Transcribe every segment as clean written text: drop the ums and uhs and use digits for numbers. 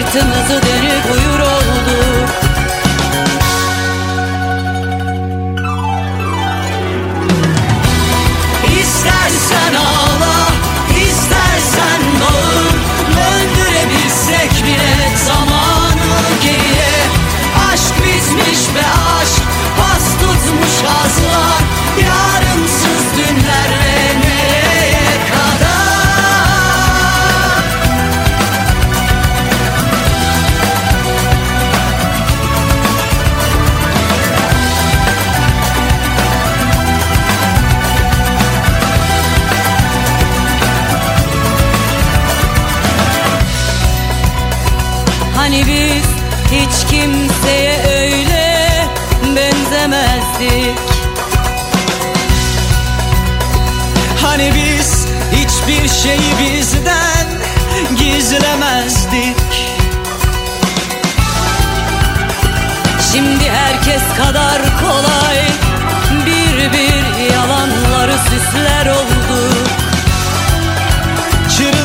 sırtımızı dönüp uyur olduk. İstersen ağla, istersen bağır, döndürebilsek bile zamanı geriye. Aşk bitmiş be aşk, pas tutmuş azlar, yarınsız dünlerle nereye kadar? Hani biz hiç kimseye öyle benzemezdik. Hani biz hiçbir şeyi bizden gizlemezdik. Şimdi herkes kadar kolay bir bir yalanları süsler olduk.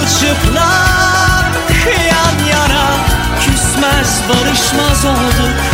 Çırılçıplak yan yana, küsmez barışmaz olduk.